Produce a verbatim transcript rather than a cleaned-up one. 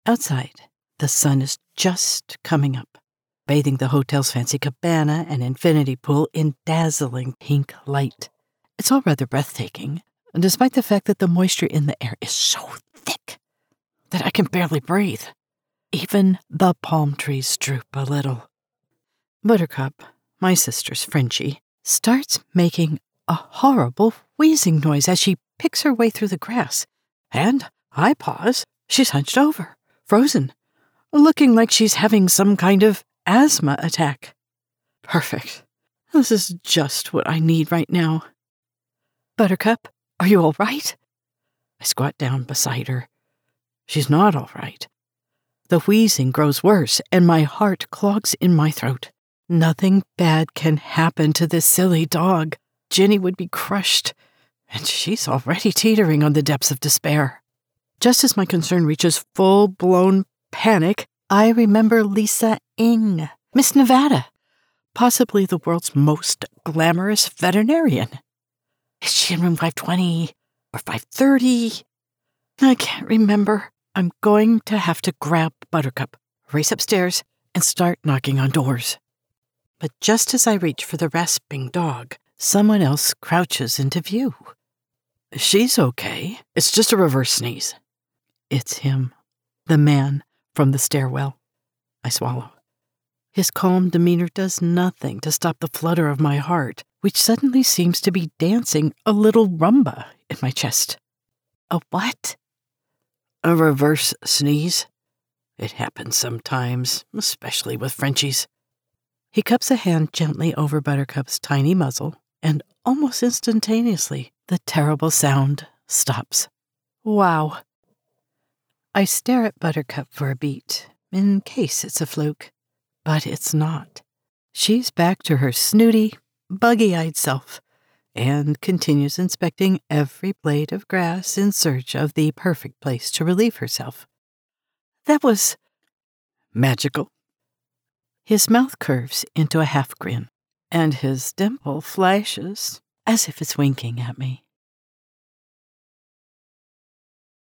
Outside, the sun is just coming up, bathing the hotel's fancy cabana and infinity pool in dazzling pink light. It's all rather breathtaking, despite the fact that the moisture in the air is so thick that I can barely breathe. Even the palm trees droop a little. Buttercup, my sister's Frenchie, starts making a horrible wheezing noise as she picks her way through the grass. And I pause. She's hunched over, frozen, looking like she's having some kind of asthma attack. Perfect. This is just what I need right now. Buttercup, are you all right? I squat down beside her. She's not all right. The wheezing grows worse, and my heart clogs in my throat. Nothing bad can happen to this silly dog. Ginny would be crushed, and she's already teetering on the depths of despair. Just as my concern reaches full-blown panic, I remember Lisa Ng, Miss Nevada, possibly the world's most glamorous veterinarian. Is she in room five twenty or five thirty? I can't remember. I'm going to have to grab Buttercup, race upstairs, and start knocking on doors. But just as I reach for the rasping dog, someone else crouches into view. She's okay. It's just a reverse sneeze. It's him, the man from the stairwell. I swallow. His calm demeanor does nothing to stop the flutter of my heart, which suddenly seems to be dancing a little rumba in my chest. A what? A reverse sneeze. It happens sometimes, especially with Frenchies. He cups a hand gently over Buttercup's tiny muzzle, and almost instantaneously, the terrible sound stops. Wow. I stare at Buttercup for a beat, in case it's a fluke. But it's not. She's back to her snooty, buggy-eyed self, and continues inspecting every blade of grass in search of the perfect place to relieve herself. That was magical. His mouth curves into a half grin, and his dimple flashes as if it's winking at me.